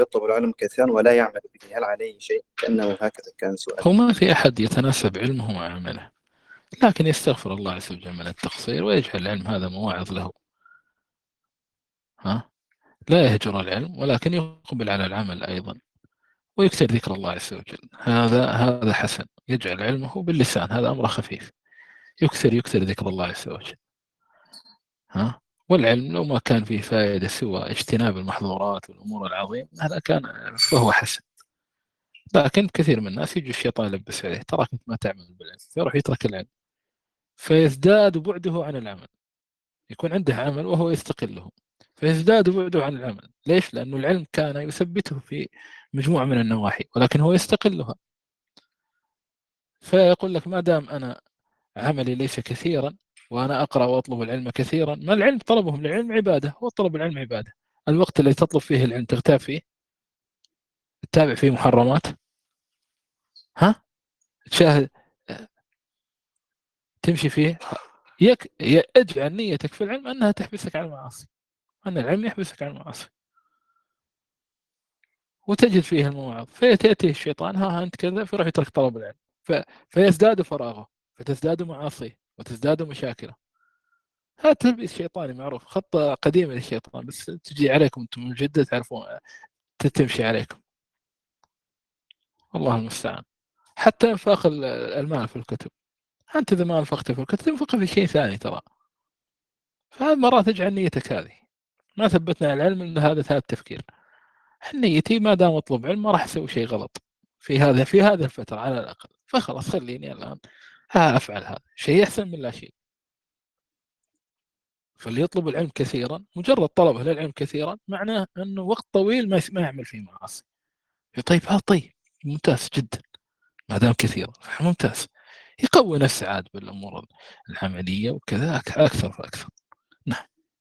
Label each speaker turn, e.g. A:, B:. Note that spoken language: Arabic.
A: يطلب العلم كثيرا ولا يعمل به، هل عليه شيء؟ كأنه هكذا كان سؤال.
B: هو ما في أحد يتناسب علمه مع عمله، لكن يستغفر الله عز وجل من التقصير ويجعل العلم هذا مواعظ له. لا يهجر العلم، ولكن يقبل على العمل أيضا، ويكثر ذكر الله عز وجل. هذا حسن، يجعل علمه باللسان، هذا أمر خفيف. يكثر ذكر الله عز وجل. والعلم لو ما كان فيه فائدة سوى اجتناب المحظورات والأمور العظيمة، هذا كان فهو حسن. لكن كثير من الناس يجي الشيطان يلبس عليه، تراك أنت ما تعمل بالعلم، فيروح يترك العلم، فيزداد بعده عن العمل. يكون عنده عمل وهو يستقله، فيزداد بعده عن العمل. ليش؟ لأنه العلم كان يثبته في مجموعة من النواحي، ولكن هو يستقلها. فيقول لك ما دام أنا عملي ليس كثيرا، وأنا أقرأ وأطلب العلم كثيرا، ما العلم طلبهم للعلم عبادة، وطلب العلم عبادة. الوقت الذي تطلب فيه العلم تغتاب فيه، تتابع فيه محرمات، تشاهد، تمشي فيه، اجعل نيتك في العلم أنها تحبسك عن المعاصي، أن العلم يحبسك عن المعاصي، وتجد فيه المواعظ. فيأتيه الشيطان، أنت كذا، فيروح يترك طلب العلم، فيزداد فراغه، فتزداد معاصيه، وتزداد مشاكله. هذا تلبيس شيطاني معروف، خطة قديمة للشيطان، بس تجي عليكم أنتم من جدة تعرفون، تمشي عليكم. الله المستعان. حتى انفاق المال في الكتب، أنت إذا ما أنفقت في الكتب تنفق في شيء ثاني ترى. فهذه مرات تجعل نيتك هذه. ما ثبتنا على العلم إن هذا التفكير. نيتي ما دام أطلب علم ما راح أسوي شيء غلط في هذا الفترة على الأقل، فخلاص خليني الآن أفعل هذا شيء أحسن من لا شيء. فاللي يطلب العلم كثيرا، مجرد طلبه للعلم كثيرا معناه أنه وقت طويل ما يعمل فيه معاصي. طيب طيب، ممتاز جدا، ما دام كثيرا ممتاز. يقوي نفسه عاد بالأمور العملية وكذا أكثر فأكثر.